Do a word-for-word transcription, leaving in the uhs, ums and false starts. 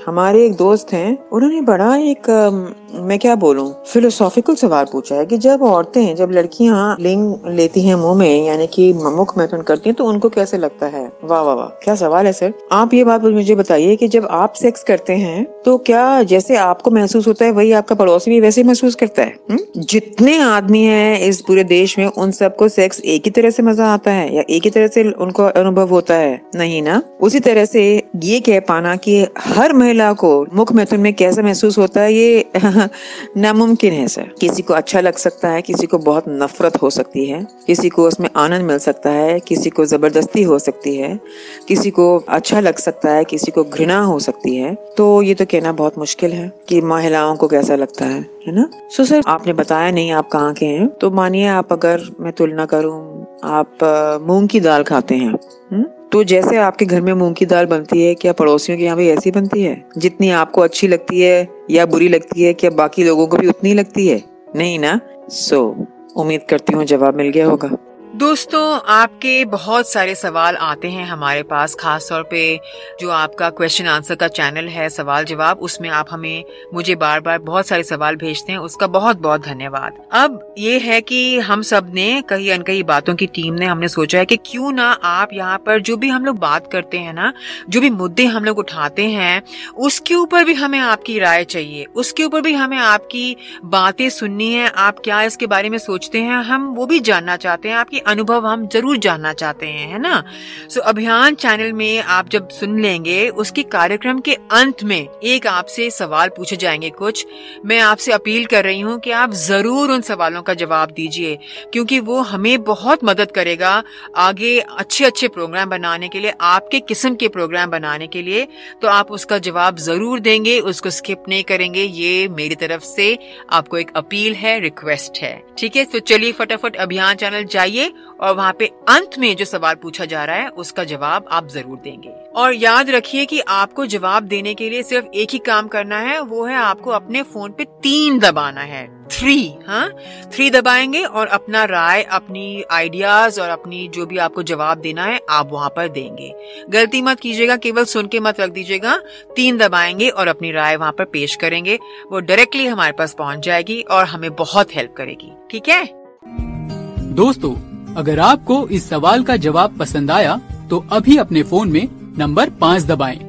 हमारे एक दोस्त हैं, उन्होंने बड़ा एक आ, मैं क्या बोलूं फिलोसॉफिकल सवाल पूछा है कि जब औरतें जब लड़कियां लिंग लेती हैं मुंह में, यानी कि मुख मैथुन करती हैं, तो उनको कैसे लगता है। वाह वाह वाह, क्या सवाल है सर। आप ये बात मुझे बताइए कि जब आप सेक्स करते हैं तो क्या जैसे आपको महसूस होता है वही आपका पड़ोसी भी वैसे महसूस करता है? हुँ? जितने आदमी हैं इस पूरे देश में, उन सबको सेक्स एक ही तरह से मजा आता है या एक ही तरह से उनको अनुभव होता है? नहीं ना। उसी तरह से ये कह पाना कि हर महिला को मुख मैथुन में कैसा महसूस होता है, ये नामुमकिन है सर। किसी को अच्छा लग सकता है, किसी को बहुत नफरत हो सकती है, किसी को उसमें आनंद मिल सकता है, किसी को जबरदस्ती हो सकती है, किसी को अच्छा लग सकता है, किसी को घृणा हो सकती है। तो ये तो कहना बहुत मुश्किल है कि महिलाओं को कैसा लगता है, है ना। सो सर, आपने बताया नहीं आप कहाँ के हैं, तो मानिए आप, अगर मैं तुलना करूँ, आप मूंग की दाल खाते हैं, हुँ? तो जैसे आपके घर में मूंग की दाल बनती है, क्या पड़ोसियों के यहाँ भी ऐसी बनती है? जितनी आपको अच्छी लगती है या बुरी लगती है, क्या बाकी लोगों को भी उतनी लगती है? नहीं ना। सो उम्मीद करती हूँ जवाब मिल गया होगा। दोस्तों, आपके बहुत सारे सवाल आते हैं हमारे पास, खास तौर पे जो आपका क्वेश्चन आंसर का चैनल है सवाल जवाब, उसमें आप हमें मुझे बार बार बहुत सारे सवाल भेजते हैं, उसका बहुत बहुत धन्यवाद। अब ये है कि हम सब ने कई अनकई बातों की टीम ने हमने सोचा है कि क्यों ना आप यहाँ पर जो भी हम लोग बात करते हैं ना, जो भी मुद्दे हम लोग उठाते हैं, उसके ऊपर भी हमें आपकी राय चाहिए, उसके ऊपर भी हमें आपकी बातें सुननी है। आप क्या इसके बारे में सोचते हैं, हम वो भी जानना चाहते हैं, आपकी अनुभव हम जरूर जानना चाहते हैं, है ना। सो so, अभियान चैनल में आप जब सुन लेंगे, उसके कार्यक्रम के अंत में एक आपसे सवाल पूछे जाएंगे कुछ। मैं आपसे अपील कर रही हूँ कि आप जरूर उन सवालों का जवाब दीजिए, क्योंकि वो हमें बहुत मदद करेगा आगे अच्छे अच्छे प्रोग्राम बनाने के लिए, आपके किस्म के प्रोग्राम बनाने के लिए। तो आप उसका जवाब जरूर देंगे, उसको स्किप नहीं करेंगे। ये मेरी तरफ से आपको एक अपील है, रिक्वेस्ट है, ठीक है। तो चलिए फटाफट अभियान चैनल जाइए और वहाँ पे अंत में जो सवाल पूछा जा रहा है उसका जवाब आप जरूर देंगे। और याद रखिए कि आपको जवाब देने के लिए सिर्फ एक ही काम करना है, वो है आपको अपने फोन पे तीन दबाना है, थ्री, हाँ थ्री दबाएंगे और अपना राय, अपनी आइडियाज और अपनी जो भी आपको जवाब देना है आप वहाँ पर देंगे। गलती मत कीजिएगा, केवल सुन के मत रख दीजिएगा। तीन दबाएंगे और अपनी राय वहाँ पर पेश करेंगे, वो डायरेक्टली हमारे पास पहुँच जाएगी और हमें बहुत हेल्प करेगी, ठीक है दोस्तों। अगर आपको इस सवाल का जवाब पसंद आया तो अभी अपने फोन में नंबर पाँच दबाएं